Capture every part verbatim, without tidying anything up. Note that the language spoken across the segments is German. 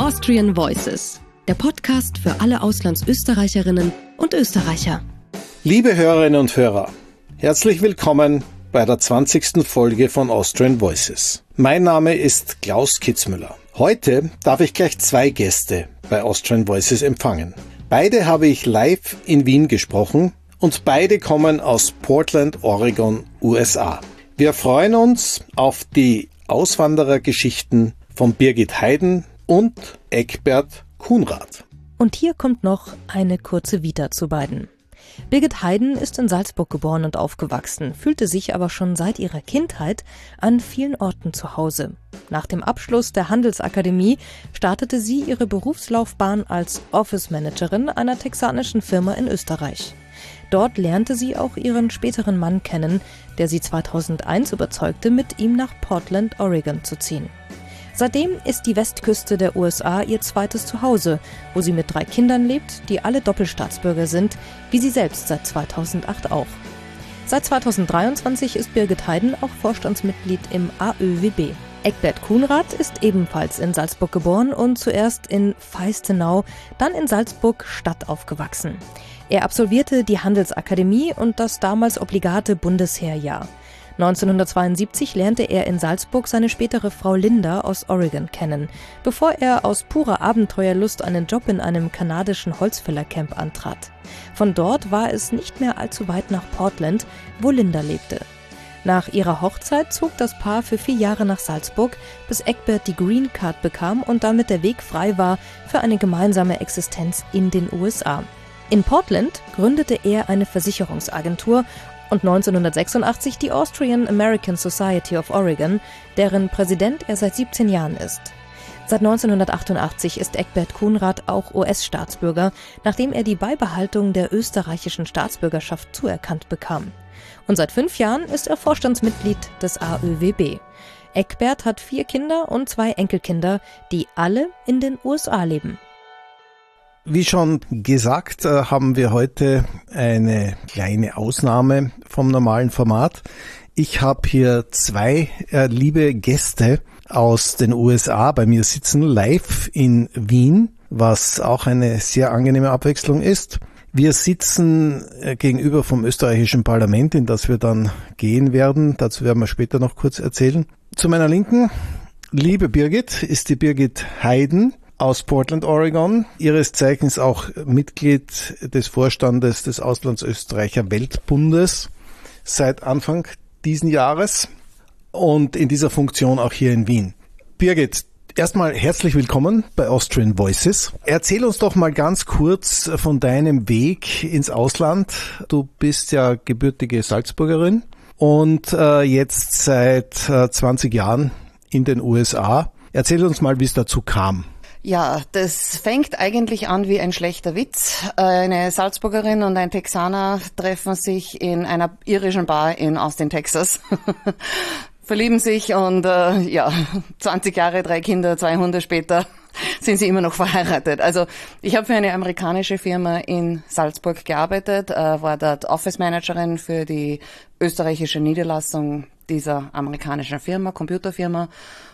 Austrian Voices, der Podcast für alle Auslandsösterreicherinnen und Österreicher. Liebe Hörerinnen und Hörer, herzlich willkommen bei der zwanzigsten Folge von Austrian Voices. Mein Name ist Klaus Kitzmüller. Heute darf ich gleich zwei Gäste bei Austrian Voices empfangen. Beide habe ich live in Wien gesprochen und beide kommen aus Portland, Oregon, U S A. Wir freuen uns auf die Auswanderergeschichten von Birgit Heiden und Egbert Kunrad. Und hier kommt noch eine kurze Vita zu beiden. Birgit Heiden ist in Salzburg geboren und aufgewachsen, fühlte sich aber schon seit ihrer Kindheit an vielen Orten zu Hause. Nach dem Abschluss der Handelsakademie startete sie ihre Berufslaufbahn als Office Managerin einer texanischen Firma in Österreich. Dort lernte sie auch ihren späteren Mann kennen, der sie zweitausendeins überzeugte, mit ihm nach Portland, Oregon zu ziehen. Seitdem ist die Westküste der U S A ihr zweites Zuhause, wo sie mit drei Kindern lebt, die alle Doppelstaatsbürger sind, wie sie selbst seit zweitausendacht auch. Seit zweitausenddreiundzwanzig ist Birgit Heiden auch Vorstandsmitglied im A Ö W B. Egbert Kunrad ist ebenfalls in Salzburg geboren und zuerst in Feistenau, dann in Salzburg-Stadt aufgewachsen. Er absolvierte die Handelsakademie und das damals obligate Bundesheerjahr. neunzehnhundertzweiundsiebzig lernte er in Salzburg seine spätere Frau Linda aus Oregon kennen, bevor er aus purer Abenteuerlust einen Job in einem kanadischen Holzfällercamp antrat. Von dort war es nicht mehr allzu weit nach Portland, wo Linda lebte. Nach ihrer Hochzeit zog das Paar für vier Jahre nach Salzburg, bis Egbert die Green Card bekam und damit der Weg frei war für eine gemeinsame Existenz in den U S A. In Portland gründete er eine Versicherungsagentur und neunzehnhundertsechsundachtzig die Austrian American Society of Oregon, deren Präsident er seit siebzehn Jahren ist. Seit neunzehnhundertachtundachtzig ist Egbert Kunrad auch U S-Staatsbürger, nachdem er die Beibehaltung der österreichischen Staatsbürgerschaft zuerkannt bekam. Und seit fünf Jahren ist er Vorstandsmitglied des A Ö W B. Egbert hat vier Kinder und zwei Enkelkinder, die alle in den U S A leben. Wie schon gesagt, haben wir heute eine kleine Ausnahme vom normalen Format. Ich habe hier zwei äh, liebe Gäste aus den U S A bei mir sitzen, live in Wien, was auch eine sehr angenehme Abwechslung ist. Wir sitzen äh, gegenüber vom österreichischen Parlament, in das wir dann gehen werden. Dazu werden wir später noch kurz erzählen. Zu meiner Linken, liebe Birgit, ist die Birgit Heiden aus Portland, Oregon, ihres Zeichens auch Mitglied des Vorstandes des Auslandsösterreicher Weltbundes seit Anfang diesen Jahres und in dieser Funktion auch hier in Wien. Birgit, erstmal herzlich willkommen bei Austrian Voices. Erzähl uns doch mal ganz kurz von deinem Weg ins Ausland. Du bist ja gebürtige Salzburgerin und äh, jetzt seit äh, zwanzig Jahren in den U S A. Erzähl uns mal, wie es dazu kam. Ja, das fängt eigentlich an wie ein schlechter Witz. Eine Salzburgerin und ein Texaner treffen sich in einer irischen Bar in Austin, Texas, verlieben sich und äh, ja, zwanzig Jahre, drei Kinder, zwei Hunde später sind sie immer noch verheiratet. Also ich habe für eine amerikanische Firma in Salzburg gearbeitet, äh, war dort Office Managerin für die österreichische Niederlassung dieser amerikanischen Firma, Computerfirma,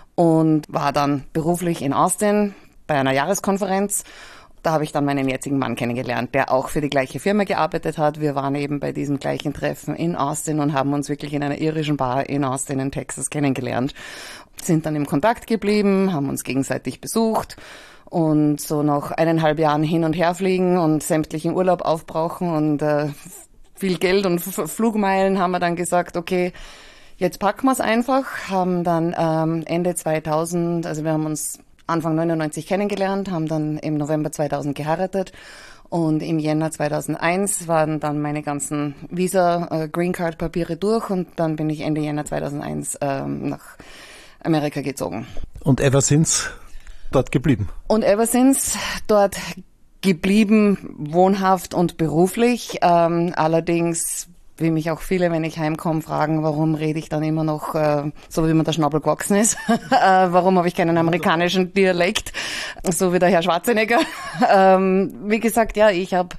und war dann beruflich in Austin bei einer Jahreskonferenz. Da habe ich dann meinen jetzigen Mann kennengelernt, der auch für die gleiche Firma gearbeitet hat. Wir waren eben bei diesem gleichen Treffen in Austin und haben uns wirklich in einer irischen Bar in Austin in Texas kennengelernt. Sind dann im Kontakt geblieben, haben uns gegenseitig besucht und so nach eineinhalb Jahren hin und her fliegen und sämtlichen Urlaub aufbrauchen und äh, viel Geld und F- Flugmeilen haben wir dann gesagt, okay, jetzt packen wir es einfach. Haben dann ähm, Ende zweitausend, also wir haben uns Anfang neunundneunzig kennengelernt, haben dann im November zweitausend geheiratet und im Jänner zweitausendeins waren dann meine ganzen Visa, äh, Green Card Papiere durch und dann bin ich Ende Jänner zweitausendeins ähm, nach Amerika gezogen. Und ever since dort geblieben? Und ever since dort geblieben, wohnhaft und beruflich. Ähm, allerdings wie mich auch viele, wenn ich heimkomme, fragen, warum rede ich dann immer noch äh, so, wie mir der Schnabel gewachsen ist. äh, warum habe ich keinen amerikanischen Dialekt, so wie der Herr Schwarzenegger. ähm, wie gesagt, ja, ich habe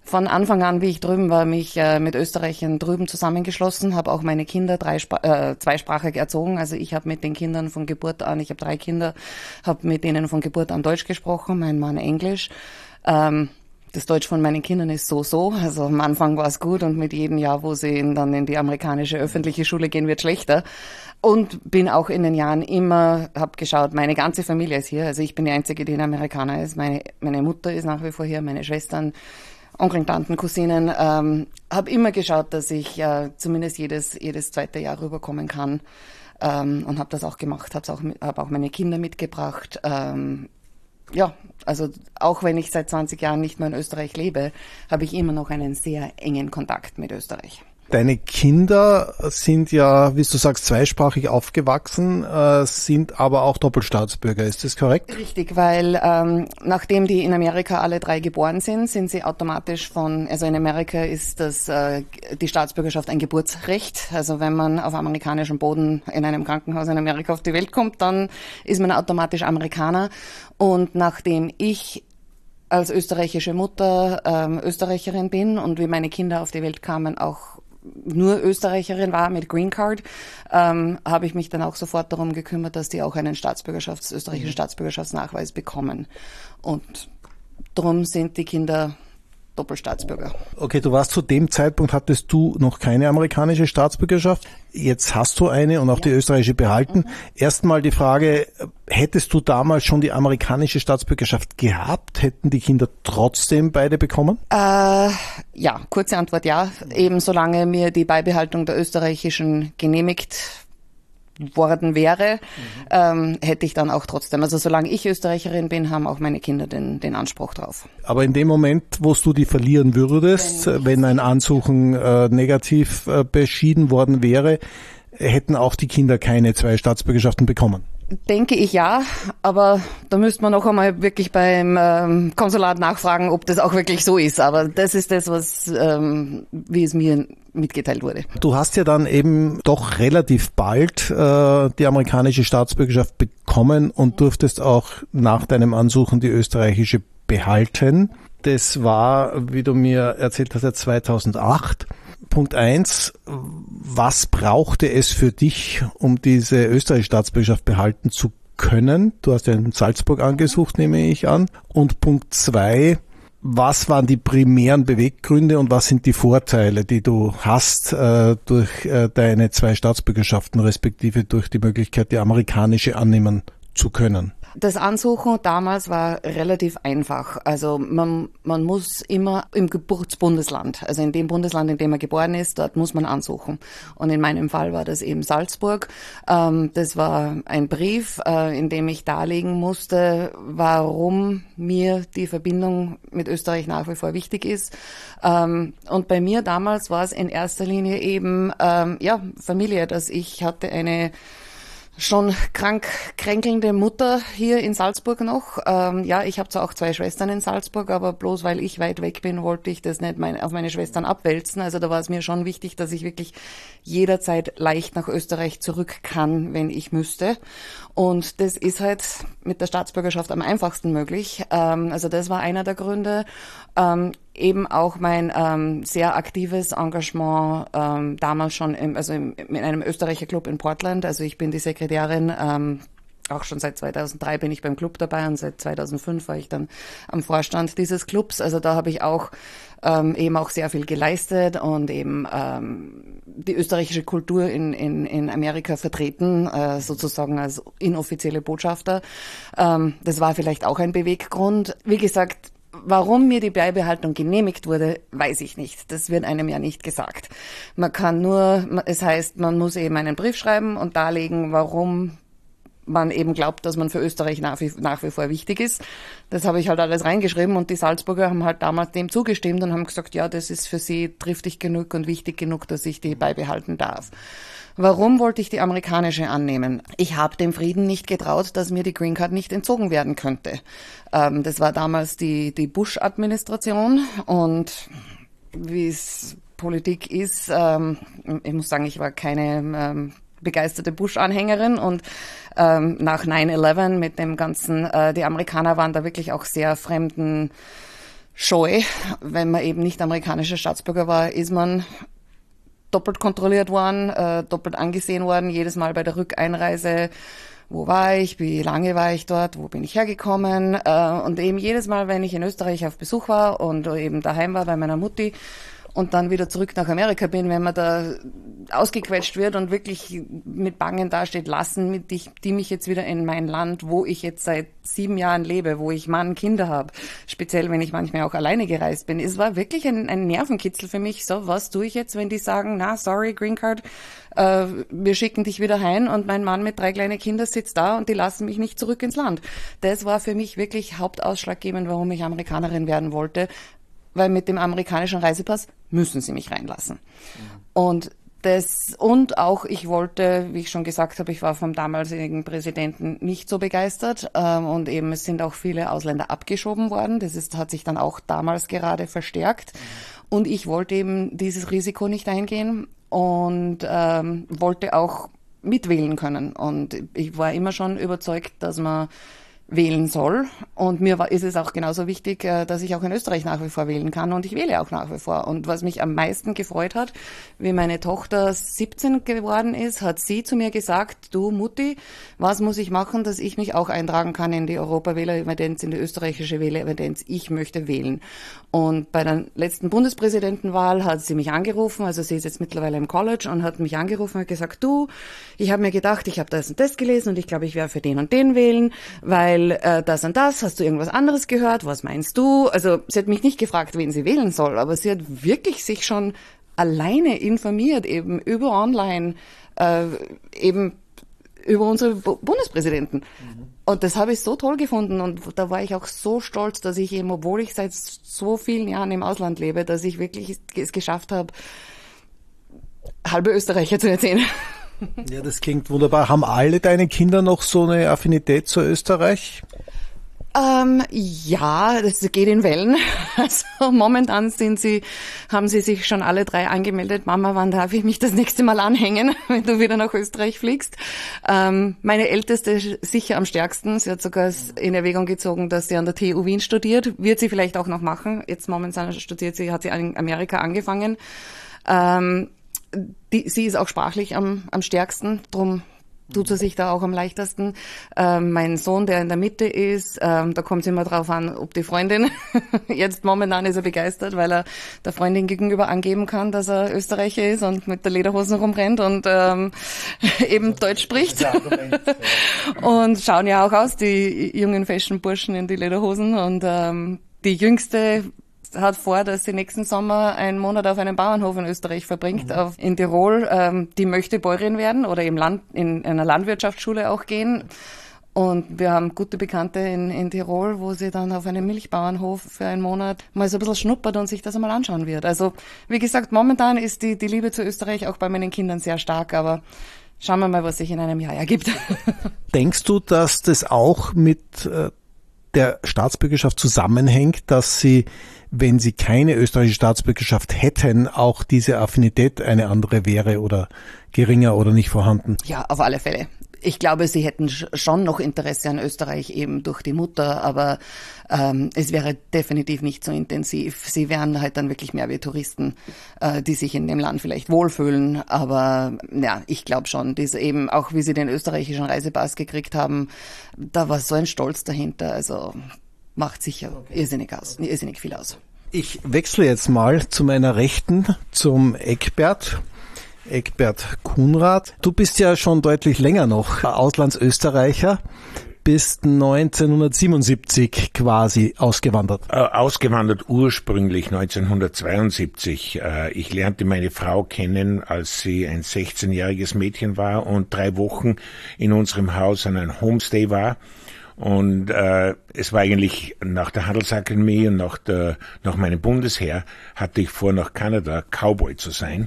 von Anfang an, wie ich drüben war, mich äh, mit Österreichern drüben zusammengeschlossen, habe auch meine Kinder drei, äh, zweisprachig erzogen. Also ich habe mit den Kindern von Geburt an, ich habe drei Kinder, habe mit denen von Geburt an Deutsch gesprochen, mein Mann Englisch. Ähm, Das Deutsch von meinen Kindern ist so-so. Also am Anfang war es gut und mit jedem Jahr, wo sie in, dann in die amerikanische öffentliche Schule gehen, wird schlechter. Und bin auch in den Jahren immer, habe geschaut, meine ganze Familie ist hier. Also ich bin die Einzige, die ein Amerikaner ist. Meine, meine Mutter ist nach wie vor hier, meine Schwestern, Onkel, Tanten, Cousinen. Ähm, habe immer geschaut, dass ich äh, zumindest jedes, jedes zweite Jahr rüberkommen kann. Ähm, und habe das auch gemacht, habe auch, hab auch meine Kinder mitgebracht. Ähm, Ja, also auch wenn ich seit zwanzig Jahren nicht mehr in Österreich lebe, habe ich immer noch einen sehr engen Kontakt mit Österreich. Deine Kinder sind ja, wie du sagst, zweisprachig aufgewachsen, äh, sind aber auch Doppelstaatsbürger. Ist das korrekt? Richtig, weil ähm, nachdem die in Amerika alle drei geboren sind, sind sie automatisch von, also in Amerika ist das äh, die Staatsbürgerschaft ein Geburtsrecht. Also wenn man auf amerikanischem Boden in einem Krankenhaus in Amerika auf die Welt kommt, dann ist man automatisch Amerikaner. Und nachdem ich als österreichische Mutter ähm, Österreicherin bin und wie meine Kinder auf die Welt kamen, auch nur Österreicherin war mit Green Card, ähm, habe ich mich dann auch sofort darum gekümmert, dass die auch einen Staatsbürgerschafts-, österreichischen Staatsbürgerschaftsnachweis bekommen. Und darum sind die Kinder Doppelstaatsbürger. Okay, du warst zu dem Zeitpunkt, hattest du noch keine amerikanische Staatsbürgerschaft. Jetzt hast du eine und auch ja. die österreichische behalten. Mhm. Erstmal die Frage, hättest du damals schon die amerikanische Staatsbürgerschaft gehabt? Hätten die Kinder trotzdem beide bekommen? Äh, ja, kurze Antwort ja. Eben solange mir die Beibehaltung der österreichischen genehmigt worden wäre, mhm. ähm, hätte ich dann auch trotzdem. Also solange ich Österreicherin bin, haben auch meine Kinder den, den Anspruch drauf. Aber in dem Moment, wo du die verlieren würdest, wenn, wenn ein Ansuchen äh, negativ äh, beschieden worden wäre, hätten auch die Kinder keine zwei Staatsbürgerschaften bekommen. Denke ich ja, aber da müsste man noch einmal wirklich beim ähm, Konsulat nachfragen, ob das auch wirklich so ist. Aber das ist das, was ähm, wie es mir mitgeteilt wurde. Du hast ja dann eben doch relativ bald äh, die amerikanische Staatsbürgerschaft bekommen und durftest auch nach deinem Ansuchen die österreichische behalten. Das war, wie du mir erzählt hast, ja zweitausendacht. Punkt eins, was brauchte es für dich, um diese österreichische Staatsbürgerschaft behalten zu können? Du hast ja in Salzburg angesucht, nehme ich an. Und Punkt zwei, was waren die primären Beweggründe und was sind die Vorteile, die du hast äh, durch äh, deine zwei Staatsbürgerschaften, respektive durch die Möglichkeit, die amerikanische annehmen zu können? Das Ansuchen damals war relativ einfach. Also man, man muss immer im Geburtsbundesland, also in dem Bundesland, in dem man geboren ist, dort muss man ansuchen. Und in meinem Fall war das eben Salzburg. Ähm, das war ein Brief, äh, in dem ich darlegen musste, warum mir die Verbindung mit Österreich nach wie vor wichtig ist. Ähm, und bei mir damals war es in erster Linie eben ähm, ja Familie, dass ich hatte eine schon krank kränkelnde Mutter hier in Salzburg noch. Ähm, ja, ich habe zwar auch zwei Schwestern in Salzburg, aber bloß weil ich weit weg bin, wollte ich das nicht mein, auf meine Schwestern abwälzen. Also da war es mir schon wichtig, dass ich wirklich jederzeit leicht nach Österreich zurück kann, wenn ich müsste. Und das ist halt mit der Staatsbürgerschaft am einfachsten möglich. Ähm, also das war einer der Gründe. Ähm, eben auch mein ähm, sehr aktives Engagement ähm, damals schon im, also im, in einem Österreicher-Club in Portland. Also ich bin die Sekretärin, ähm, auch schon seit zweitausenddrei bin ich beim Club dabei und seit zweitausendfünf war ich dann am Vorstand dieses Clubs. Also da habe ich auch ähm, eben auch sehr viel geleistet und eben ähm, die österreichische Kultur in, in, in Amerika vertreten, äh, sozusagen als inoffizielle Botschafter. Ähm, das war vielleicht auch ein Beweggrund. Wie gesagt, warum mir die Beibehaltung genehmigt wurde, weiß ich nicht. Das wird einem ja nicht gesagt. Man kann nur, es heißt, man muss eben einen Brief schreiben und darlegen, warum man eben glaubt, dass man für Österreich nach wie, nach wie vor wichtig ist. Das habe ich halt alles reingeschrieben und die Salzburger haben halt damals dem zugestimmt und haben gesagt, ja, das ist für sie triftig genug und wichtig genug, dass ich die beibehalten darf. Warum wollte ich die amerikanische annehmen? Ich habe dem Frieden nicht getraut, dass mir die Green Card nicht entzogen werden könnte. Ähm, das war damals die, die Bush-Administration und wie es Politik ist, ähm, ich muss sagen, ich war keine ähm, begeisterte Bush-Anhängerin und ähm, nach nine eleven mit dem ganzen, äh, die Amerikaner waren da wirklich auch sehr fremden scheu. Wenn man eben nicht amerikanischer Staatsbürger war, ist man doppelt kontrolliert worden, äh, doppelt angesehen worden, jedes Mal bei der Rückeinreise. Wo war ich, wie lange war ich dort, wo bin ich hergekommen? Äh, und eben jedes Mal, wenn ich in Österreich auf Besuch war und eben daheim war bei meiner Mutti und dann wieder zurück nach Amerika bin, wenn man da ausgequetscht wird und wirklich mit Bangen dasteht, lassen die, die mich jetzt wieder in mein Land, wo ich jetzt seit sieben Jahren lebe, wo ich Mann, Kinder habe, speziell wenn ich manchmal auch alleine gereist bin. Es war wirklich ein, ein Nervenkitzel für mich. So, was tue ich jetzt, wenn die sagen, na, sorry, Green Card, äh, wir schicken dich wieder heim und mein Mann mit drei kleinen Kindern sitzt da und die lassen mich nicht zurück ins Land. Das war für mich wirklich hauptausschlaggebend, warum ich Amerikanerin werden wollte, weil mit dem amerikanischen Reisepass müssen sie mich reinlassen. Mhm. Und das, und auch, ich wollte, wie ich schon gesagt habe, ich war vom damaligen Präsidenten nicht so begeistert, ähm, und eben es sind auch viele Ausländer abgeschoben worden. Das ist, hat sich dann auch damals gerade verstärkt. Mhm. Und ich wollte eben dieses Risiko nicht eingehen und ähm, wollte auch mitwählen können. Und ich war immer schon überzeugt, dass man wählen soll. Und mir war, ist es auch genauso wichtig, dass ich auch in Österreich nach wie vor wählen kann. Und ich wähle auch nach wie vor. Und was mich am meisten gefreut hat, wie meine Tochter siebzehn geworden ist, hat sie zu mir gesagt, du Mutti, was muss ich machen, dass ich mich auch eintragen kann in die Europawählerevidenz, in die österreichische Wählerevidenz? Ich möchte wählen. Und bei der letzten Bundespräsidentenwahl hat sie mich angerufen, also sie ist jetzt mittlerweile im College und hat mich angerufen und gesagt, du, ich habe mir gedacht, ich habe das und das gelesen und ich glaube, ich werde für den und den wählen, weil äh, das und das, hast du irgendwas anderes gehört, was meinst du? Also sie hat mich nicht gefragt, wen sie wählen soll, aber sie hat wirklich sich schon alleine informiert, eben über online, äh, eben über unsere Bundespräsidenten. Mhm. Und das habe ich so toll gefunden und da war ich auch so stolz, dass ich eben, obwohl ich seit so vielen Jahren im Ausland lebe, dass ich wirklich es geschafft habe, halbe Österreicher zu erzählen. Ja, das klingt wunderbar. Haben alle deine Kinder noch so eine Affinität zu Österreich? Ähm, ja, das geht in Wellen. Also momentan sind sie, haben sie sich schon alle drei angemeldet. Mama, wann darf ich mich das nächste Mal anhängen, wenn du wieder nach Österreich fliegst? Ähm, meine Älteste sicher am stärksten. Sie hat sogar in Erwägung gezogen, dass sie an der T U Wien studiert. Wird sie vielleicht auch noch machen. Jetzt momentan studiert sie, hat sie in Amerika angefangen. Ähm, die, sie ist auch sprachlich am, am stärksten, drum tut sie sich da auch am leichtesten. Ähm, mein Sohn, der in der Mitte ist, ähm, da kommt es immer drauf an, ob die Freundin, jetzt momentan ist er begeistert, weil er der Freundin gegenüber angeben kann, dass er Österreicher ist und mit der Lederhosen rumrennt und ähm, eben Deutsch spricht. Und schauen ja auch aus, die jungen Fashion-Burschen in die Lederhosen. Und ähm, die Jüngste hat vor, dass sie nächsten Sommer einen Monat auf einem Bauernhof in Österreich verbringt, mhm. auf, in Tirol. Ähm, die möchte Bäuerin werden oder im Land, in einer Landwirtschaftsschule auch gehen. Und wir haben gute Bekannte in, in Tirol, wo sie dann auf einem Milchbauernhof für einen Monat mal so ein bisschen schnuppert und sich das einmal anschauen wird. Also, wie gesagt, momentan ist die, die Liebe zu Österreich auch bei meinen Kindern sehr stark, aber schauen wir mal, was sich in einem Jahr ergibt. Denkst du, dass das auch mit äh, der Staatsbürgerschaft zusammenhängt, dass sie, wenn sie keine österreichische Staatsbürgerschaft hätten, auch diese Affinität eine andere wäre oder geringer oder nicht vorhanden? Ja, auf alle Fälle. Ich glaube, sie hätten schon noch Interesse an Österreich eben durch die Mutter, aber ähm, es wäre definitiv nicht so intensiv. Sie wären halt dann wirklich mehr wie Touristen, äh, die sich in dem Land vielleicht wohlfühlen. Aber ja, ich glaube schon, diese eben auch wie sie den österreichischen Reisepass gekriegt haben, da war so ein Stolz dahinter. Also macht sicher okay. irrsinnig aus, irrsinnig viel aus. Ich wechsle jetzt mal zu meiner Rechten, zum Eckbert. Eckbert Kunrad. Du bist ja schon deutlich länger noch Auslandsösterreicher, bist neunzehnhundertsiebenundsiebzig quasi ausgewandert. Äh, ausgewandert ursprünglich neunzehnhundertzweiundsiebzig. Äh, ich lernte meine Frau kennen, als sie ein sechzehnjähriges Mädchen war und drei Wochen in unserem Haus an einem Homestay war. Und äh, es war eigentlich nach der Handelsakademie und nach, der, nach meinem Bundesheer hatte ich vor, nach Kanada Cowboy zu sein.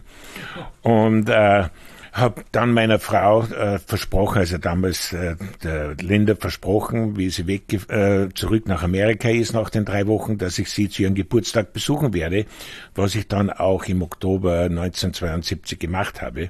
Und äh, habe dann meiner Frau äh, versprochen, also damals äh, der Linda versprochen, wie sie weg äh, zurück nach Amerika ist nach den drei Wochen, dass ich sie zu ihrem Geburtstag besuchen werde, was ich dann auch im Oktober neunzehnhundertzweiundsiebzig gemacht habe.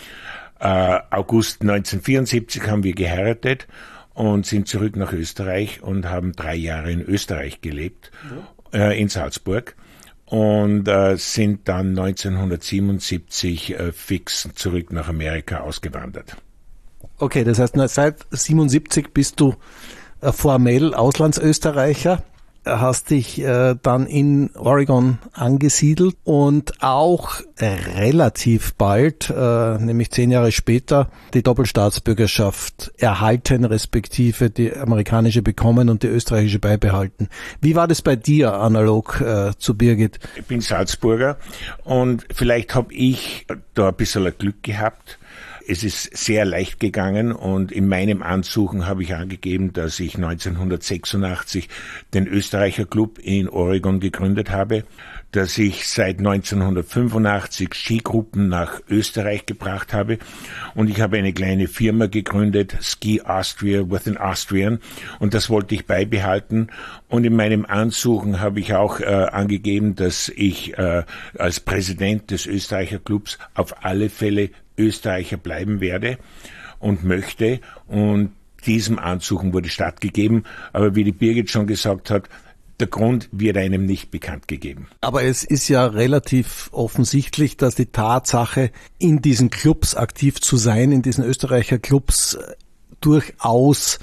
Äh, August neunzehnhundertvierundsiebzig haben wir geheiratet und sind zurück nach Österreich und haben drei Jahre in Österreich gelebt. äh, in Salzburg und äh, sind dann neunzehnhundertsiebenundsiebzig äh, fix zurück nach Amerika ausgewandert. Okay, das heißt, seit siebenundsiebzig bist du äh, formell Auslandsösterreicher, hast dich äh, dann in Oregon angesiedelt und auch relativ bald, äh, nämlich zehn Jahre später, die Doppelstaatsbürgerschaft erhalten, respektive die amerikanische bekommen und die österreichische beibehalten. Wie war das bei dir analog äh, zu Birgit? Ich bin Salzburger und vielleicht habe ich da ein bisschen Glück gehabt. Es ist sehr leicht gegangen und in meinem Ansuchen habe ich angegeben, dass ich neunzehnhundertsechsundachtzig den Österreicher Club in Oregon gegründet habe, dass ich seit neunzehnhundertfünfundachtzig Skigruppen nach Österreich gebracht habe und ich habe eine kleine Firma gegründet, Ski Austria with an Austrian, und das wollte ich beibehalten. Und in meinem Ansuchen habe ich auch äh, angegeben, dass ich äh, als Präsident des Österreicher Clubs auf alle Fälle Österreicher bleiben werde und möchte, und diesem Ansuchen wurde stattgegeben. Aber wie die Birgit schon gesagt hat, der Grund wird einem nicht bekannt gegeben. Aber es ist ja relativ offensichtlich, dass die Tatsache, in diesen Clubs aktiv zu sein, in diesen Österreicher Clubs, durchaus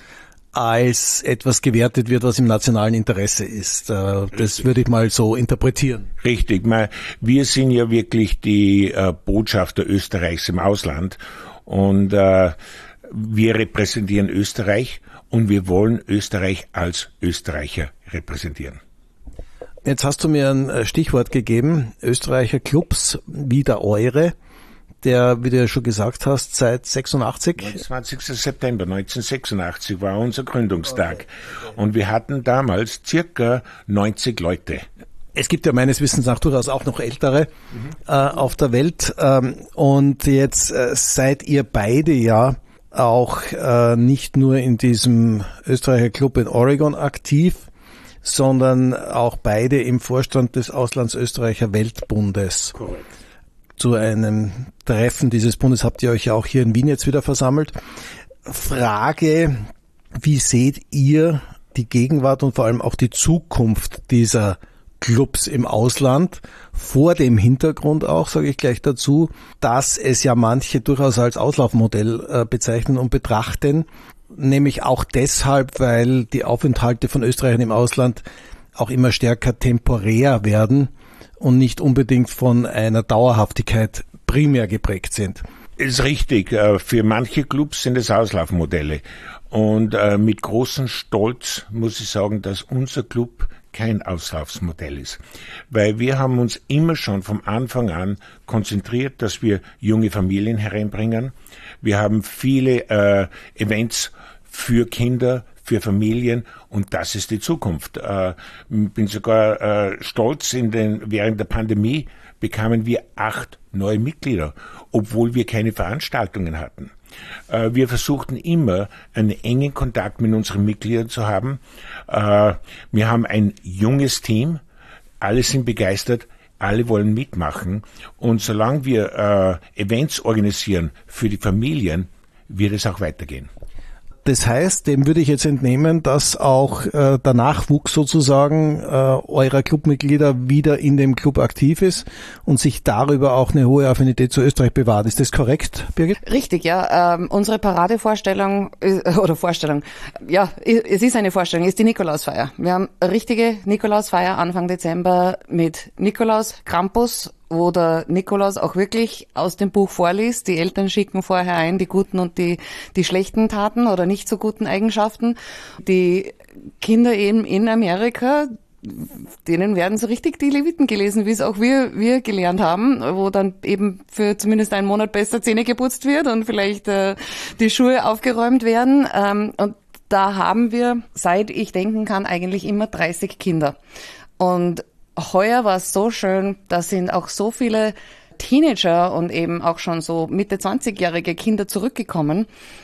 als etwas gewertet wird, was im nationalen Interesse ist. Das Richtig. Würde ich mal so interpretieren. Richtig. Wir sind ja wirklich die Botschafter Österreichs im Ausland und wir repräsentieren Österreich und wir wollen Österreich als Österreicher repräsentieren. Jetzt hast du mir ein Stichwort gegeben, Österreicher Clubs, wie der eure, der, wie du ja schon gesagt hast, seit sechsundachtzig? neunundzwanzigsten September neunzehnhundertsechsundachtzig war unser Gründungstag. Und wir hatten damals circa neunzig Leute. Es gibt ja meines Wissens nach durchaus auch noch ältere mhm. äh, auf der Welt. Ähm, und jetzt äh, seid ihr beide ja auch äh, nicht nur in diesem Österreicher Club in Oregon aktiv, sondern auch beide im Vorstand des Auslandsösterreicher Weltbundes. Korrekt. Zu einem Treffen dieses Bundes habt ihr euch ja auch hier in Wien jetzt wieder versammelt. Frage, wie seht ihr die Gegenwart und vor allem auch die Zukunft dieser Clubs im Ausland, vor dem Hintergrund auch, sage ich gleich dazu, dass es ja manche durchaus als Auslaufmodell äh, bezeichnen und betrachten, nämlich auch deshalb, weil die Aufenthalte von Österreichern im Ausland auch immer stärker temporär werden und nicht unbedingt von einer Dauerhaftigkeit primär geprägt sind. Ist richtig. Für manche Clubs sind es Auslaufmodelle. Und mit großem Stolz muss ich sagen, dass unser Club kein Auslaufsmodell ist. Weil wir haben uns immer schon vom Anfang an konzentriert, dass wir junge Familien hereinbringen. Wir haben viele äh, Events für Kinder, für Familien, und das ist die Zukunft. Äh, bin sogar äh, stolz, in den, während der Pandemie bekamen wir acht neue Mitglieder, obwohl wir keine Veranstaltungen hatten. Äh, wir versuchten immer, einen engen Kontakt mit unseren Mitgliedern zu haben. Äh, wir haben ein junges Team, alle sind begeistert, alle wollen mitmachen, und solange wir äh, Events organisieren für die Familien, wird es auch weitergehen. Das heißt, dem würde ich jetzt entnehmen, dass auch äh, der Nachwuchs sozusagen äh, eurer Clubmitglieder wieder in dem Club aktiv ist und sich darüber auch eine hohe Affinität zu Österreich bewahrt. Ist das korrekt, Birgit? Richtig, ja. Ähm, unsere Paradevorstellung, äh, oder Vorstellung, ja, es ist eine Vorstellung, ist die Nikolausfeier. Wir haben eine richtige Nikolausfeier Anfang Dezember mit Nikolaus, Krampus, wo der Nikolaus auch wirklich aus dem Buch vorliest. Die Eltern schicken vorher ein die guten und die die schlechten Taten oder nicht so guten Eigenschaften. Die Kinder eben in Amerika, denen werden so richtig die Leviten gelesen, wie es auch wir wir gelernt haben, wo dann eben für zumindest einen Monat besser Zähne geputzt wird und vielleicht äh, die Schuhe aufgeräumt werden. Ähm, und da haben wir, seit ich denken kann, eigentlich immer dreißig Kinder. Und heuer war es so schön, da sind auch so viele Teenager und eben auch schon so Mitte zwanzigjährige Kinder zurückgekommen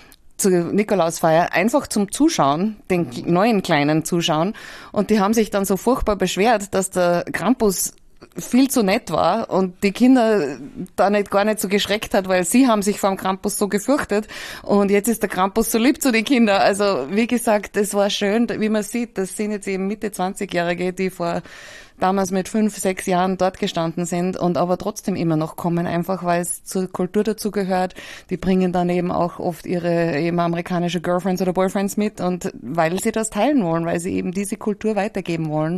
zur Nikolausfeier, einfach zum Zuschauen, den neuen Kleinen zuschauen. Und die haben sich dann so furchtbar beschwert, dass der Krampus viel zu nett war und die Kinder da nicht gar nicht so geschreckt hat, weil sie haben sich vor dem Krampus so gefürchtet und jetzt ist der Krampus so lieb zu den Kindern. Also wie gesagt, das war schön, wie man sieht, das sind jetzt eben Mitte zwanzigjährige, die vor damals mit fünf, sechs Jahren dort gestanden sind und aber trotzdem immer noch kommen, einfach weil es zur Kultur dazu gehört. Die bringen dann eben auch oft ihre eben amerikanische Girlfriends oder Boyfriends mit und weil sie das teilen wollen, weil sie eben diese Kultur weitergeben wollen.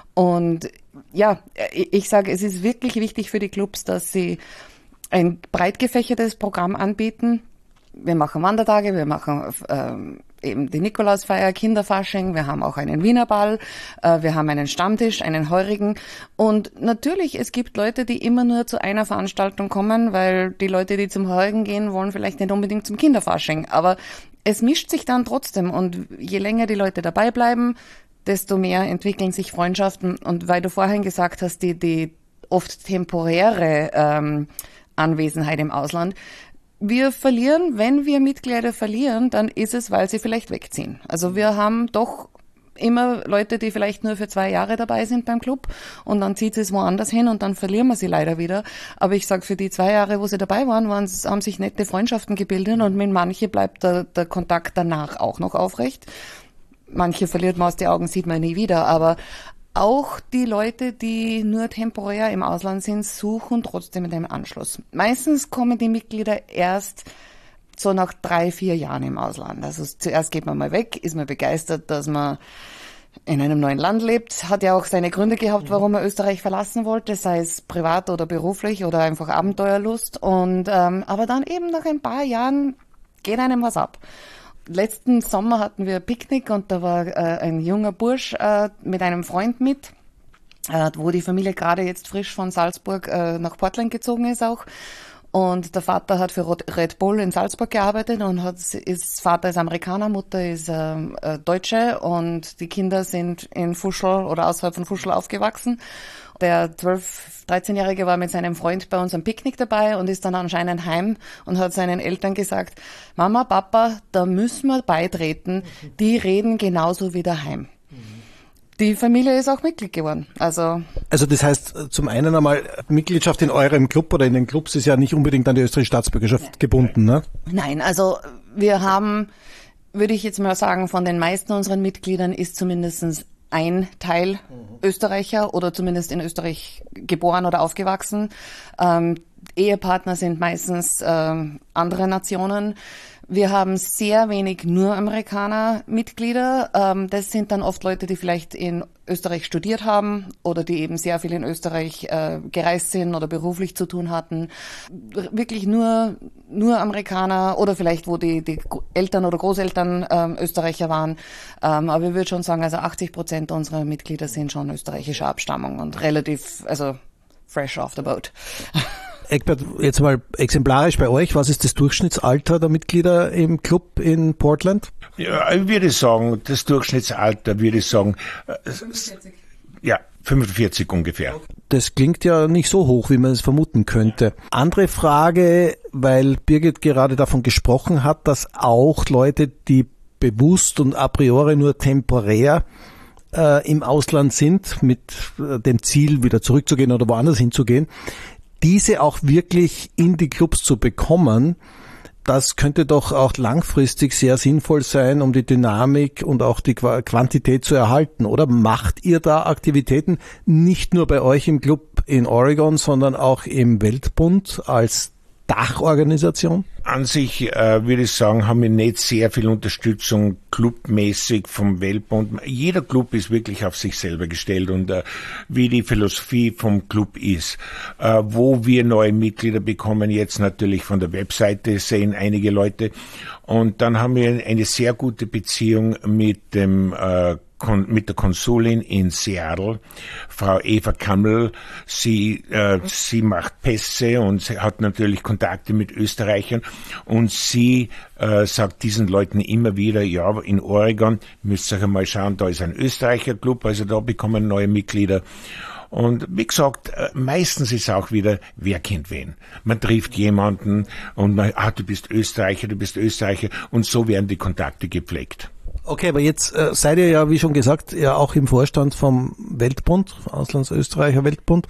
Und ja, ich sage, es ist wirklich wichtig für die Clubs, dass sie ein breit gefächertes Programm anbieten. Wir machen Wandertage, wir machen ähm, eben die Nikolausfeier, Kinderfasching, wir haben auch einen Wienerball, äh, wir haben einen Stammtisch, einen Heurigen. Und natürlich, es gibt Leute, die immer nur zu einer Veranstaltung kommen, weil die Leute, die zum Heurigen gehen, wollen vielleicht nicht unbedingt zum Kinderfasching. Aber es mischt sich dann trotzdem und je länger die Leute dabei bleiben, desto mehr entwickeln sich Freundschaften. Und weil du vorhin gesagt hast, die, die oft temporäre ähm, Anwesenheit im Ausland, wir verlieren, wenn wir Mitglieder verlieren, dann ist es, weil sie vielleicht wegziehen. Also wir haben doch immer Leute, die vielleicht nur für zwei Jahre dabei sind beim Club und dann zieht es woanders hin und dann verlieren wir sie leider wieder. Aber ich sage, für die zwei Jahre, wo sie dabei waren, waren haben sich nette Freundschaften gebildet und mit manche bleibt der, der Kontakt danach auch noch aufrecht. Manche verliert man aus den Augen, sieht man nie wieder, aber auch die Leute, die nur temporär im Ausland sind, suchen trotzdem den Anschluss. Meistens kommen die Mitglieder erst so nach drei, vier Jahren im Ausland. Also zuerst geht man mal weg, ist man begeistert, dass man in einem neuen Land lebt, hat ja auch seine Gründe gehabt, warum er Österreich verlassen wollte, sei es privat oder beruflich oder einfach Abenteuerlust. Und ähm, aber dann eben nach ein paar Jahren geht einem was ab. Letzten Sommer hatten wir ein Picknick und da war äh, ein junger Bursch äh, mit einem Freund mit, äh, wo die Familie gerade jetzt frisch von Salzburg äh, nach Portland gezogen ist auch. Und der Vater hat für Red Bull in Salzburg gearbeitet und hat, ist, Vater ist Amerikaner, Mutter ist äh, äh, Deutsche und die Kinder sind in Fuschl oder außerhalb von Fuschl aufgewachsen. Der zwölf-, dreizehnjährige war mit seinem Freund bei uns am Picknick dabei und ist dann anscheinend heim und hat seinen Eltern gesagt, Mama, Papa, da müssen wir beitreten, die reden genauso wie daheim. Die Familie ist auch Mitglied geworden. Also also das heißt, zum einen einmal, Mitgliedschaft in eurem Club oder in den Clubs ist ja nicht unbedingt an die österreichische Staatsbürgerschaft ja. gebunden, ne? Nein, also wir haben, würde ich jetzt mal sagen, von den meisten unseren Mitgliedern ist zumindest ein Teil mhm. Österreicher oder zumindest in Österreich geboren oder aufgewachsen. Ähm, Ehepartner sind meistens ähm, andere Nationen. Wir haben sehr wenig nur Amerikaner Mitglieder. Ähm, das sind dann oft Leute, die vielleicht in Österreich studiert haben oder die eben sehr viel in Österreich äh, gereist sind oder beruflich zu tun hatten. Wirklich nur nur Amerikaner oder vielleicht wo die die Eltern oder Großeltern ähm, Österreicher waren. Ähm, aber ich würde schon sagen, also achtzig Prozent unserer Mitglieder sind schon österreichischer Abstammung und relativ, also fresh off the boat. Egbert, jetzt mal exemplarisch bei euch, was ist das Durchschnittsalter der Mitglieder im Club in Portland? Ja, ich würde sagen, das Durchschnittsalter würde ich sagen, fünfundvierzig. Ja, fünfundvierzig ungefähr. Das klingt ja nicht so hoch, wie man es vermuten könnte. Andere Frage, weil Birgit gerade davon gesprochen hat, dass auch Leute, die bewusst und a priori nur temporär äh, im Ausland sind, mit äh, dem Ziel, wieder zurückzugehen oder woanders hinzugehen, diese auch wirklich in die Clubs zu bekommen, das könnte doch auch langfristig sehr sinnvoll sein, um die Dynamik und auch die Quantität zu erhalten, oder? Macht ihr da Aktivitäten nicht nur bei euch im Club in Oregon, sondern auch im Weltbund als Dachorganisation? An sich äh, würde ich sagen, haben wir nicht sehr viel Unterstützung clubmäßig vom Weltbund. Jeder Club ist wirklich auf sich selber gestellt und äh, wie die Philosophie vom Club ist. Äh, wo wir neue Mitglieder bekommen, jetzt natürlich von der Webseite sehen einige Leute. Und dann haben wir eine sehr gute Beziehung mit dem äh, mit der Konsulin in Seattle, Frau Eva Kammel. Sie, äh, sie macht Pässe und sie hat natürlich Kontakte mit Österreichern und sie äh, sagt diesen Leuten immer wieder, ja, in Oregon müsst ihr einmal schauen, da ist ein Österreicher-Club, also da bekommen neue Mitglieder. Und wie gesagt, meistens ist auch wieder, wer kennt wen. Man trifft jemanden und man, ah, du bist Österreicher, du bist Österreicher und so werden die Kontakte gepflegt. Okay, aber jetzt äh, seid ihr ja, wie schon gesagt, ja auch im Vorstand vom Weltbund, Auslandsösterreicher Weltbund.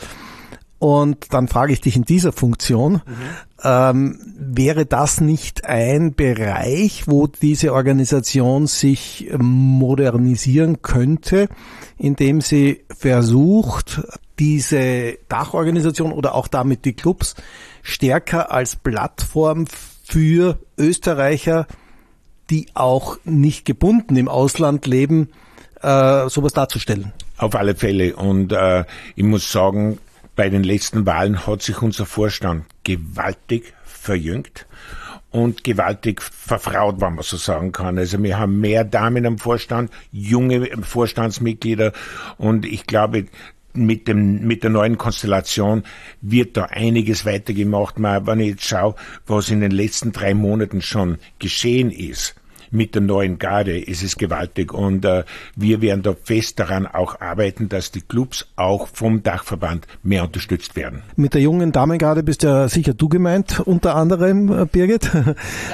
Und dann frage ich dich in dieser Funktion, mhm. ähm, wäre das nicht ein Bereich, wo diese Organisation sich modernisieren könnte, indem sie versucht, diese Dachorganisation oder auch damit die Clubs stärker als Plattform für Österreicher, die auch nicht gebunden im Ausland leben, äh, sowas darzustellen? Auf alle Fälle. Und äh, ich muss sagen, bei den letzten Wahlen hat sich unser Vorstand gewaltig verjüngt und gewaltig verfraut, wenn man so sagen kann. Also wir haben mehr Damen am Vorstand, junge Vorstandsmitglieder, und ich glaube, mit dem, mit der neuen Konstellation wird da einiges weitergemacht. Mal, wenn ich jetzt schaue, was in den letzten drei Monaten schon geschehen ist, mit der neuen Garde, ist es gewaltig, und äh, wir werden da fest daran auch arbeiten, dass die Clubs auch vom Dachverband mehr unterstützt werden. Mit der jungen Damengarde bist ja sicher du gemeint, unter anderem, Birgit. Ja,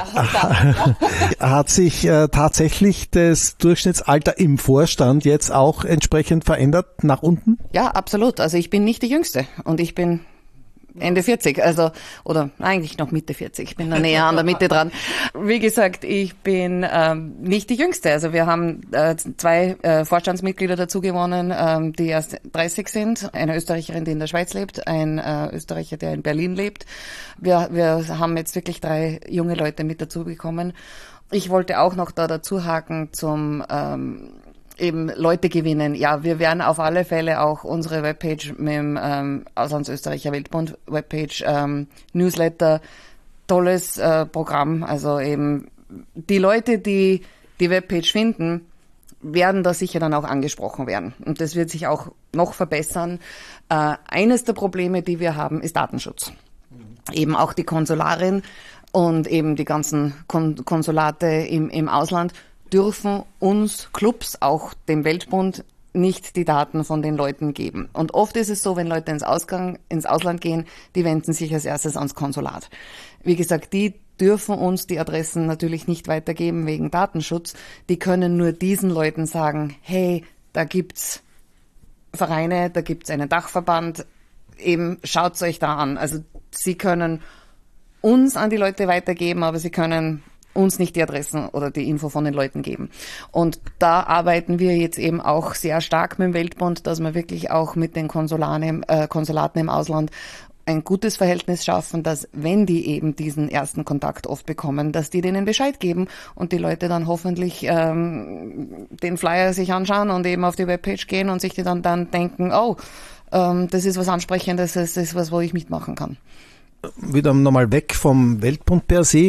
ja. Hat sich äh, tatsächlich das Durchschnittsalter im Vorstand jetzt auch entsprechend verändert nach unten? Ja, absolut. Also ich bin nicht die Jüngste und ich bin Ende vierzig, also, oder eigentlich noch Mitte vierzig, ich bin da näher an der Mitte dran. Wie gesagt, ich bin ähm, nicht die Jüngste, also wir haben äh, zwei äh, Vorstandsmitglieder dazu gewonnen, ähm, die erst dreißig sind, eine Österreicherin, die in der Schweiz lebt, ein äh, Österreicher, der in Berlin lebt. Wir, wir haben jetzt wirklich drei junge Leute mit dazu bekommen. Ich wollte auch noch da dazu haken zum ähm, eben Leute gewinnen. Ja, wir werden auf alle Fälle auch unsere Webpage mit dem ähm, Auslandsösterreicher Weltbund Webpage, ähm, Newsletter, tolles äh, Programm. Also eben die Leute, die die Webpage finden, werden da sicher dann auch angesprochen werden. Und das wird sich auch noch verbessern. Äh, eines der Probleme, die wir haben, ist Datenschutz. Mhm. Eben auch die Konsularin und eben die ganzen Kon- Konsulate im, im Ausland dürfen uns Clubs, auch dem Weltbund, nicht die Daten von den Leuten geben. Und oft ist es so, wenn Leute ins Ausgang, ins Ausland gehen, die wenden sich als erstes ans Konsulat. Wie gesagt, die dürfen uns die Adressen natürlich nicht weitergeben wegen Datenschutz. Die können nur diesen Leuten sagen, hey, da gibt's Vereine, da gibt's einen Dachverband, eben schaut's euch da an. Also sie können uns an die Leute weitergeben, aber sie können uns nicht die Adressen oder die Info von den Leuten geben. Und da arbeiten wir jetzt eben auch sehr stark mit dem Weltbund, dass wir wirklich auch mit den Konsulaten, äh, Konsulaten im Ausland ein gutes Verhältnis schaffen, dass wenn die eben diesen ersten Kontakt oft bekommen, dass die denen Bescheid geben und die Leute dann hoffentlich ähm, den Flyer sich anschauen und eben auf die Webpage gehen und sich die dann, dann denken, oh, ähm, das ist was Ansprechendes, das ist was, wo ich mitmachen kann. Wieder nochmal weg vom Weltbund per se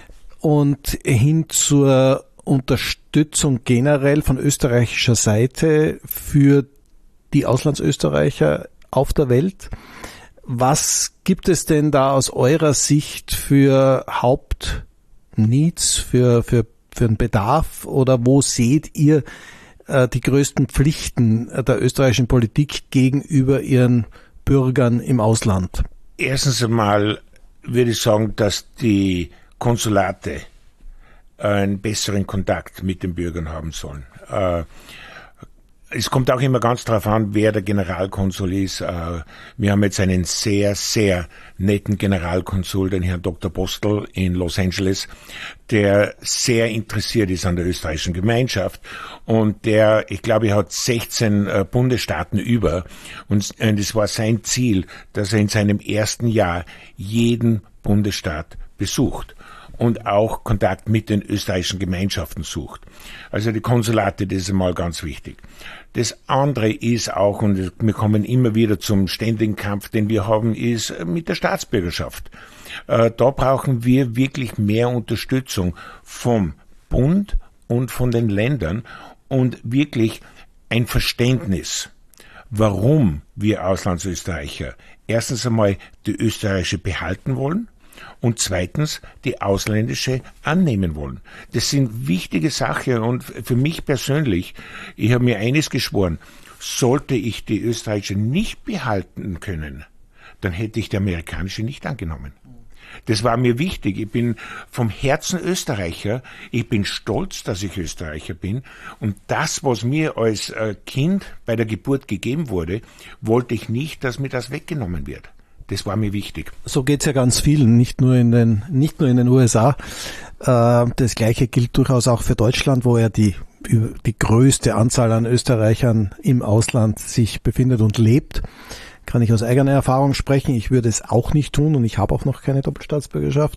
und hin zur Unterstützung generell von österreichischer Seite für die Auslandsösterreicher auf der Welt. Was gibt es denn da aus eurer Sicht für Hauptneeds, für, für, für einen Bedarf, oder wo seht ihr äh, die größten Pflichten der österreichischen Politik gegenüber ihren Bürgern im Ausland? Erstens einmal würde ich sagen, dass die Konsulate einen besseren Kontakt mit den Bürgern haben sollen. Es kommt auch immer ganz darauf an, wer der Generalkonsul ist. Wir haben jetzt einen sehr, sehr netten Generalkonsul, den Herrn Doktor Postel in Los Angeles, der sehr interessiert ist an der österreichischen Gemeinschaft und der, ich glaube, er hat sechzehn Bundesstaaten über und es war sein Ziel, dass er in seinem ersten Jahr jeden Bundesstaat besucht und auch Kontakt mit den österreichischen Gemeinschaften sucht. Also die Konsulate, das ist einmal ganz wichtig. Das andere ist auch, und wir kommen immer wieder zum ständigen Kampf, den wir haben, ist mit der Staatsbürgerschaft. Da brauchen wir wirklich mehr Unterstützung vom Bund und von den Ländern und wirklich ein Verständnis, warum wir Auslandsösterreicher erstens einmal die österreichische behalten wollen und zweitens die ausländische annehmen wollen. Das sind wichtige Sachen und für mich persönlich, ich habe mir eines geschworen, sollte ich die österreichische nicht behalten können, dann hätte ich die amerikanische nicht angenommen. Das war mir wichtig. Ich bin vom Herzen Österreicher. Ich bin stolz, dass ich Österreicher bin. Und das, was mir als Kind bei der Geburt gegeben wurde, wollte ich nicht, dass mir das weggenommen wird. Das war mir wichtig. So geht's ja ganz vielen, nicht nur in den, nicht nur in den U S A. Das Gleiche gilt durchaus auch für Deutschland, wo ja die, die größte Anzahl an Österreichern im Ausland sich befindet und lebt. Kann ich aus eigener Erfahrung sprechen. Ich würde es auch nicht tun und ich habe auch noch keine Doppelstaatsbürgerschaft.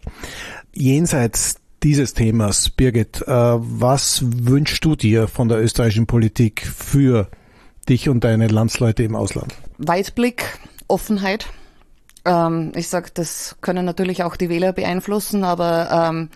Jenseits dieses Themas, Birgit, was wünschst du dir von der österreichischen Politik für dich und deine Landsleute im Ausland? Weitblick, Offenheit. Ähm, ich sage, das können natürlich auch die Wähler beeinflussen, aber ähm,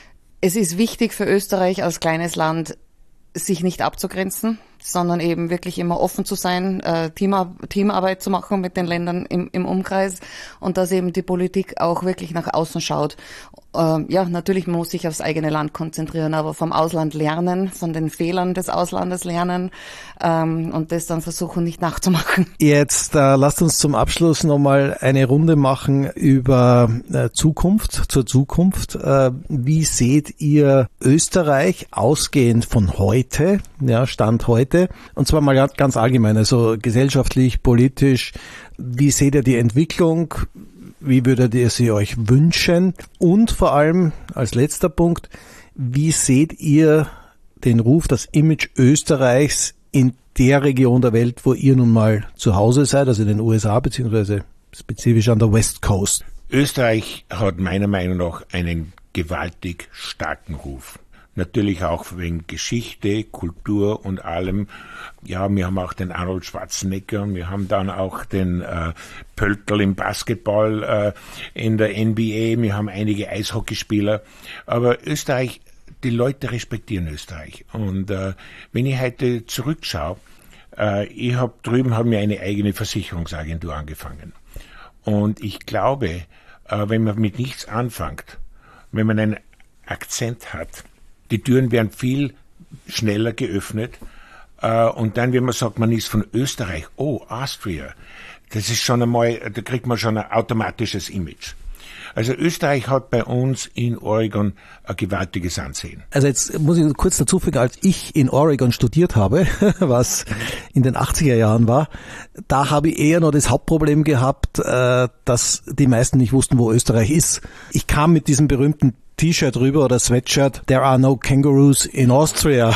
es ist wichtig für Österreich als kleines Land, sich nicht abzugrenzen, sondern eben wirklich immer offen zu sein, äh, Team, Teamarbeit zu machen mit den Ländern im, im Umkreis und dass eben die Politik auch wirklich nach außen schaut. Ähm, ja, natürlich muss sich aufs eigene Land konzentrieren, aber vom Ausland lernen, von den Fehlern des Auslandes lernen ähm, und das dann versuchen, nicht nachzumachen. Jetzt äh, lasst uns zum Abschluss nochmal eine Runde machen über äh, Zukunft, zur Zukunft. Äh, wie seht ihr Österreich ausgehend von heute, ja, Stand heute, und zwar mal ganz allgemein, also gesellschaftlich, politisch, wie seht ihr die Entwicklung? Wie würdet ihr sie euch wünschen? Und vor allem als letzter Punkt, wie seht ihr den Ruf, das Image Österreichs in der Region der Welt, wo ihr nun mal zu Hause seid, also in den U S A beziehungsweise spezifisch an der West Coast? Österreich hat meiner Meinung nach einen gewaltig starken Ruf. Natürlich auch wegen Geschichte, Kultur und allem. Ja, wir haben auch den Arnold Schwarzenegger, wir haben dann auch den äh, Pöltl im Basketball äh, in der N B A, wir haben einige Eishockeyspieler. Aber Österreich, die Leute respektieren Österreich. Und äh, wenn ich heute zurückschaue, äh, ich habe drüben haben wir eine eigene Versicherungsagentur angefangen. Und ich glaube, äh, wenn man mit nichts anfängt, wenn man einen Akzent hat, die Türen werden viel schneller geöffnet. Äh, und dann, wenn man sagt, man ist von Österreich, oh, Austria, das ist schon einmal, da kriegt man schon ein automatisches Image. Also Österreich hat bei uns in Oregon ein gewaltiges Ansehen. Also jetzt muss ich kurz dazu fügen, als ich in Oregon studiert habe, was in den achtziger Jahren war, da habe ich eher noch das Hauptproblem gehabt, dass die meisten nicht wussten, wo Österreich ist. Ich kam mit diesem berühmten T-Shirt rüber oder Sweatshirt, there are no kangaroos in Austria.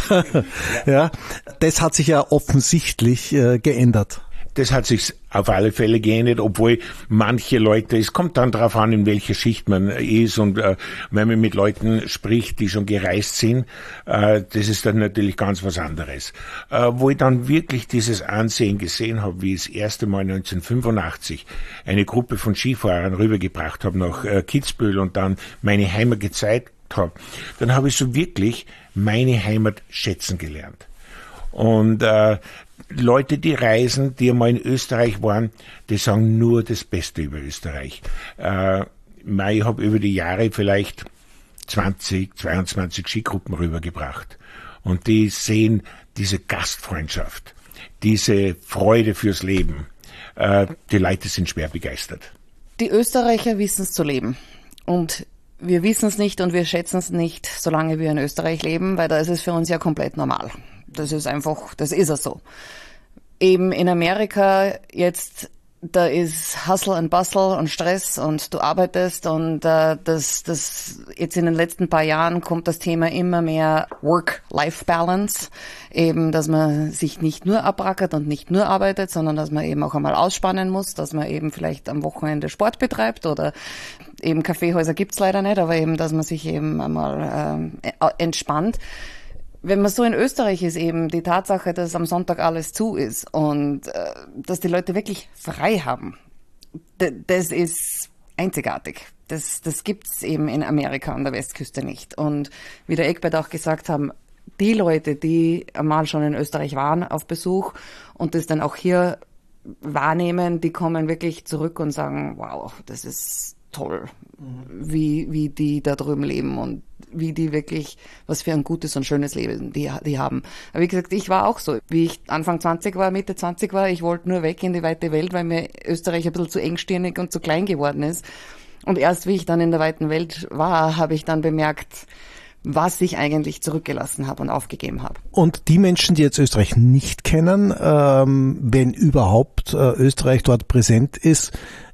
Ja, das hat sich ja offensichtlich äh, geändert. Das hat sich auf alle Fälle geändert, obwohl manche Leute, es kommt dann darauf an, in welcher Schicht man ist und äh, wenn man mit Leuten spricht, die schon gereist sind, äh, das ist dann natürlich ganz was anderes. Äh, wo ich dann wirklich dieses Ansehen gesehen habe, wie ich das erste Mal neunzehnhundertfünfundachtzig eine Gruppe von Skifahrern rübergebracht habe nach äh, Kitzbühel und dann meine Heimat gezeigt habe, dann habe ich so wirklich meine Heimat schätzen gelernt. Und äh, Leute, die reisen, die einmal in Österreich waren, die sagen nur das Beste über Österreich. Äh, ich habe über die Jahre vielleicht zwanzig, zweiundzwanzig Skigruppen rübergebracht. Und die sehen diese Gastfreundschaft, diese Freude fürs Leben. Äh, die Leute sind schwer begeistert. Die Österreicher wissen es zu leben. Und wir wissen es nicht und wir schätzen es nicht, solange wir in Österreich leben, weil da ist es für uns ja komplett normal. Das ist einfach, das ist es so. Eben in Amerika jetzt, da ist Hustle and Bustle und Stress und du arbeitest und äh, das, das jetzt in den letzten paar Jahren kommt das Thema immer mehr Work-Life-Balance. Eben, dass man sich nicht nur abrackert und nicht nur arbeitet, sondern dass man eben auch einmal ausspannen muss, dass man eben vielleicht am Wochenende Sport betreibt oder eben Kaffeehäuser gibt's leider nicht, aber eben, dass man sich eben einmal äh, entspannt. Wenn man so in Österreich ist, eben die Tatsache, dass am Sonntag alles zu ist und äh, dass die Leute wirklich frei haben, d- das ist einzigartig. Das, das gibt's eben in Amerika an der Westküste nicht. Und wie der Egbert auch gesagt haben, die Leute, die einmal schon in Österreich waren auf Besuch und das dann auch hier wahrnehmen, die kommen wirklich zurück und sagen, wow, das ist toll, wie, wie die da drüben leben und wie die wirklich, was für ein gutes und schönes Leben die, die haben. Aber wie gesagt, ich war auch so. Wie ich Anfang zwanzig war, Mitte zwanzig war, ich wollte nur weg in die weite Welt, weil mir Österreich ein bisschen zu engstirnig und zu klein geworden ist. Und erst wie ich dann in der weiten Welt war, habe ich dann bemerkt, was ich eigentlich zurückgelassen habe und aufgegeben habe. Und die Menschen, die jetzt Österreich nicht kennen, ähm, wenn überhaupt äh, Österreich dort präsent ist,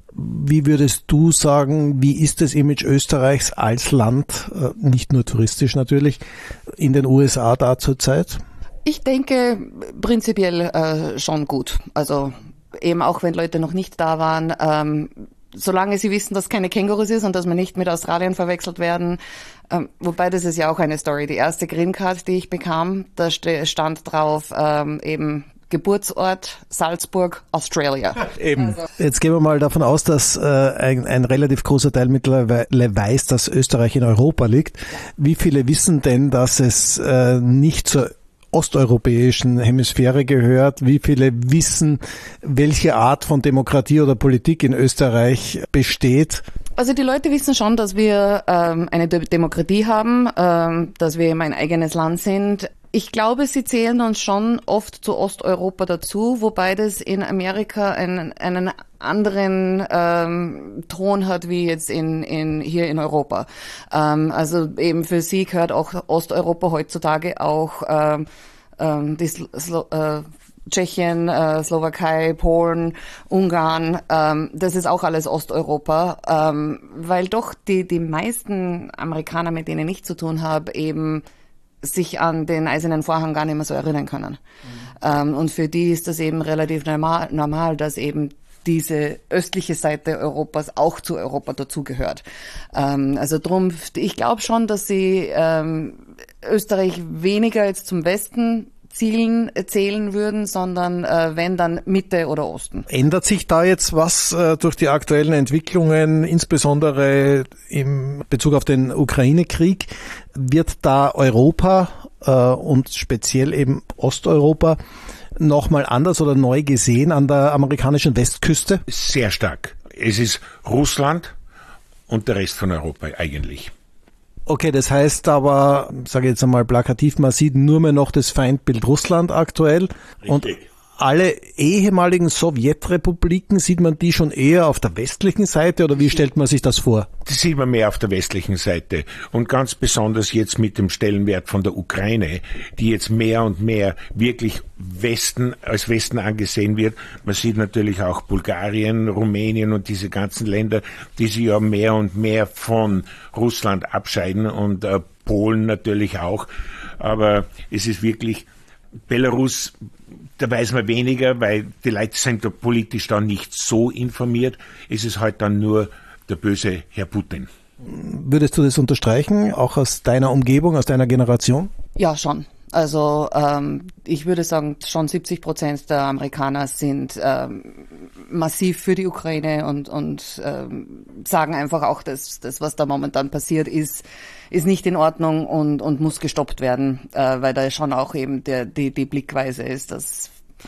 wie würdest du sagen, wie ist das Image Österreichs als Land, äh, nicht nur touristisch natürlich, in den U S A da zurzeit? Ich denke prinzipiell äh, schon gut. Also eben auch wenn Leute noch nicht da waren, ähm, solange sie wissen, dass keine Kängurus ist und dass wir nicht mit Australien verwechselt werden. Ähm, wobei das ist ja auch eine Story. Die erste Green Card, die ich bekam, da stand drauf ähm, eben Geburtsort Salzburg, Australia. Eben. Also. Jetzt gehen wir mal davon aus, dass äh, ein, ein relativ großer Teil mittlerweile weiß, dass Österreich in Europa liegt. Wie viele wissen denn, dass es äh, nicht zur osteuropäischen Hemisphäre gehört? Wie viele wissen, welche Art von Demokratie oder Politik in Österreich besteht? Also die Leute wissen schon, dass wir ähm, eine De- Demokratie haben, ähm, dass wir eben ein eigenes Land sind. Ich glaube, sie zählen uns schon oft zu Osteuropa dazu, wobei das in Amerika einen, einen anderen ähm, Ton hat wie jetzt in, in hier in Europa. Ähm, also eben für sie gehört auch Osteuropa heutzutage auch ähm, ähm, die Slo- Slo- äh, Tschechien, äh, Slowakei, Polen, Ungarn, ähm, das ist auch alles Osteuropa, ähm, weil doch die die meisten Amerikaner, mit denen ich zu tun habe, eben sich an den Eisernen Vorhang gar nicht mehr so erinnern können. Mhm. Ähm, und für die ist das eben relativ normal, normal, dass eben diese östliche Seite Europas auch zu Europa dazugehört. Ähm, also drum, ich glaube schon, dass sie ähm, Österreich weniger jetzt zum Westen Zielen zählen würden, sondern äh, wenn dann Mitte oder Osten. Ändert sich da jetzt was äh, durch die aktuellen Entwicklungen, insbesondere im Bezug auf den Ukraine-Krieg? Wird da Europa äh, und speziell eben Osteuropa nochmal anders oder neu gesehen an der amerikanischen Westküste? Sehr stark. Es ist Russland und der Rest von Europa eigentlich. Okay, das heißt aber, sage ich jetzt einmal plakativ, man sieht nur mehr noch das Feindbild Russland aktuell. Richtig. Und alle ehemaligen Sowjetrepubliken, sieht man die schon eher auf der westlichen Seite oder wie stellt man sich das vor? Das sieht man mehr auf der westlichen Seite und ganz besonders jetzt mit dem Stellenwert von der Ukraine, die jetzt mehr und mehr wirklich Westen als Westen angesehen wird. Man sieht natürlich auch Bulgarien, Rumänien und diese ganzen Länder, die sich ja mehr und mehr von Russland abscheiden und äh, Polen natürlich auch. Aber es ist wirklich Belarus. Da weiß man weniger, weil die Leute sind da politisch dann nicht so informiert. Es ist halt dann nur der böse Herr Putin. Würdest du das unterstreichen, auch aus deiner Umgebung, aus deiner Generation? Ja, schon. Also ähm, ich würde sagen, schon siebzig Prozent der Amerikaner sind ähm, massiv für die Ukraine und und ähm, sagen einfach auch, dass das, was da momentan passiert, ist ist nicht in Ordnung und und muss gestoppt werden, äh, weil da schon auch eben der die die Blickweise ist, dass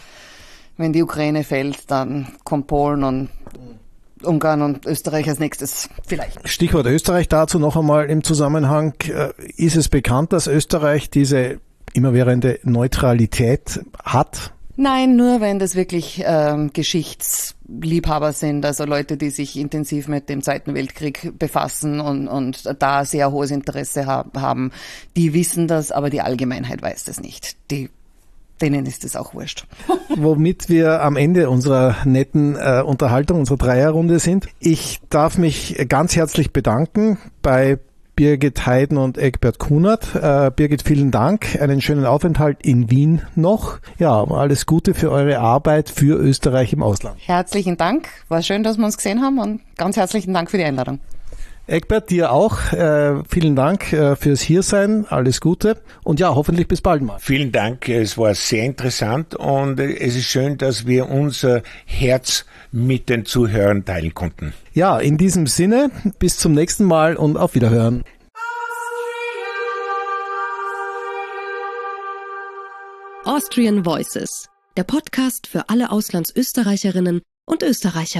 wenn die Ukraine fällt, dann kommt Polen und Ungarn und Österreich als nächstes vielleicht. Stichwort Österreich dazu noch einmal im Zusammenhang. Ist es bekannt, dass Österreich diese immerwährende Neutralität hat? Nein, nur wenn das wirklich ähm, Geschichtsliebhaber sind, also Leute, die sich intensiv mit dem Zweiten Weltkrieg befassen und, und da sehr hohes Interesse ha- haben, die wissen das, aber die Allgemeinheit weiß das nicht. Die Denen ist es auch wurscht. Womit wir am Ende unserer netten äh, Unterhaltung, unserer Dreierrunde sind. Ich darf mich ganz herzlich bedanken bei Birgit Heiden und Egbert Kunert. Äh, Birgit, vielen Dank. Einen schönen Aufenthalt in Wien noch. Ja, alles Gute für eure Arbeit für Österreich im Ausland. Herzlichen Dank. War schön, dass wir uns gesehen haben und ganz herzlichen Dank für die Einladung. Egbert, dir auch. Äh, vielen Dank äh, fürs Hiersein. Alles Gute. Und ja, hoffentlich bis bald mal. Vielen Dank. Es war sehr interessant und äh, es ist schön, dass wir unser Herz mit den Zuhörern teilen konnten. Ja, in diesem Sinne, bis zum nächsten Mal und auf Wiederhören. Austrian Voices, der Podcast für alle Auslandsösterreicherinnen und Österreicher.